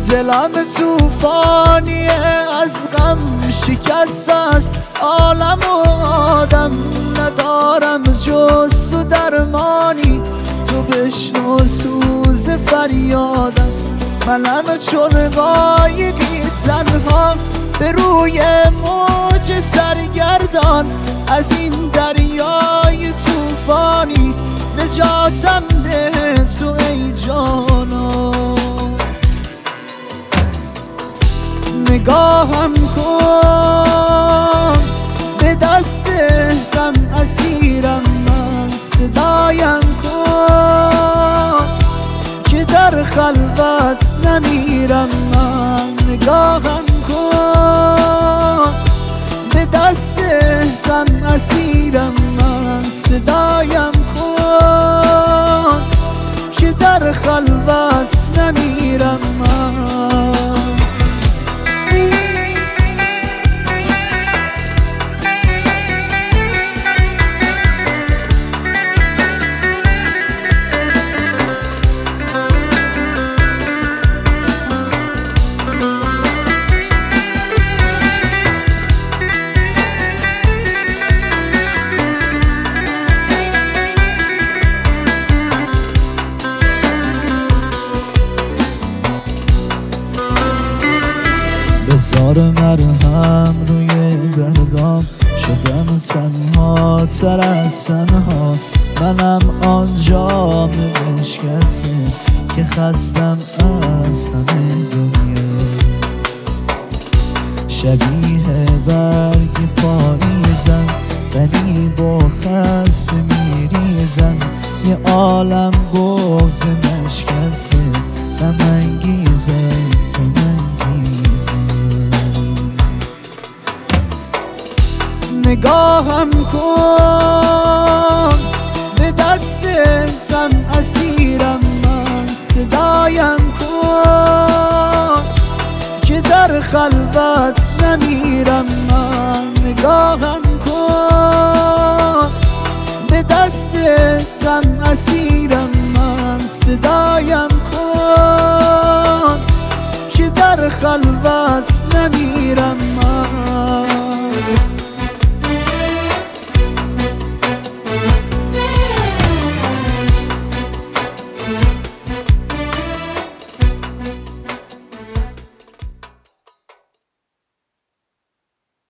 دلم توفانیه، از غم شکست است عالم و آدم، ندارم جز تو درمانی، تو بشنو سوز فریادم. منم چون قایقی تنها به روی موج سرگردان، از این دریای توفانی نجاتم ده تو ای جانا. نگاهم کن به دست غم اسیرم من، صدایم کن که در خلوت نمیرم من. نگاهم کن به دست غم اسیرم من، صدایم کن که در خلوت نمیرم من. بذار مرهم روی دردام، شدم تنها تر از تنها. منم آنجا بشکسته که خستم از همه دنیا. شبیه برگ پاییزم، غریب و خسته میریزم، یه عالم بغض نشکسته غم انگیزه. نگاهم کن به دست غم اسیرم من، صدایم کن که در خلوت نمیرم من. نگاهم کن به دست غم اسیرم من، صدایم کن که در خلوت نمیرم من.